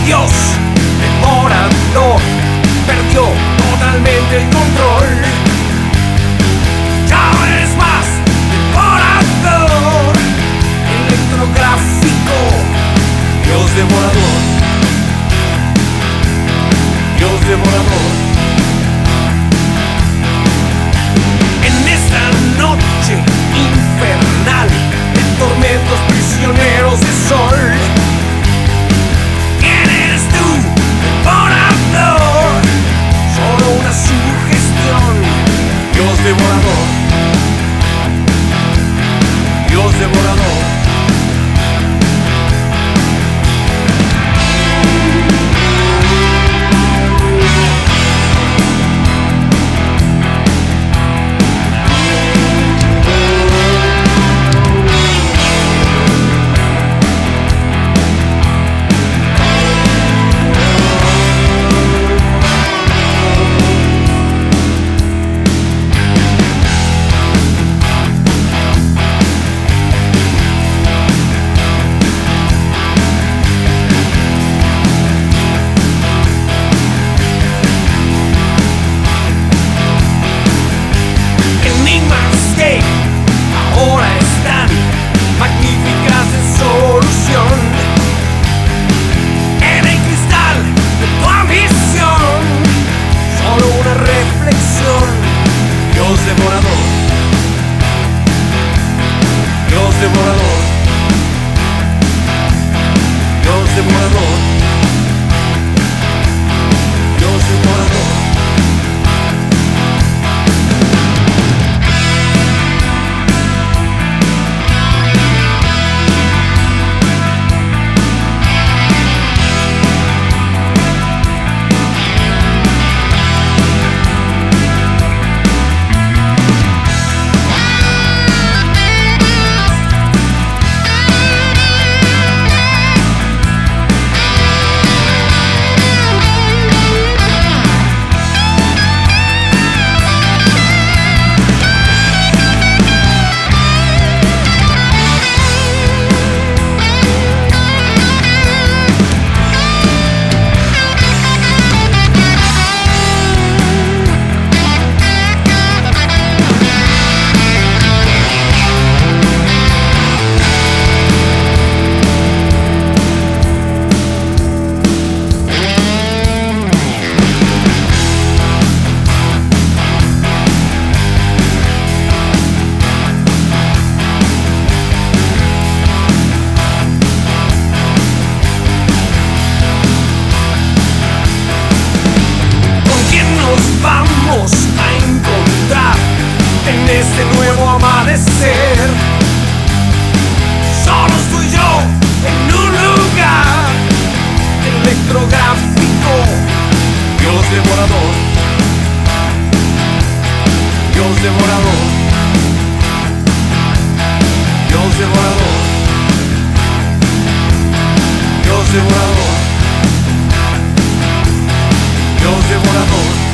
Dios devorador perdió totalmente el control. Ya no eres más devorador electrográfico. Dios devorador, Dios devorador. En esta noche infernal de tormentos prisioneros de sol, ¿quién eres tú, devorador? Solo una sugestión. Dios devorador, Dios devorador. Ahora están magníficas en solución. En el cristal de tu ambición, solo una reflexión. Dios devorador, Dios devorador, Dios devorador, Dios devorador. Vamos a encontrar en este nuevo amanecer. Solos tú y yo en un lugar electrográfico. Dios devorador, Dios devorador, Dios devorador, Dios devorador, Dios devorador.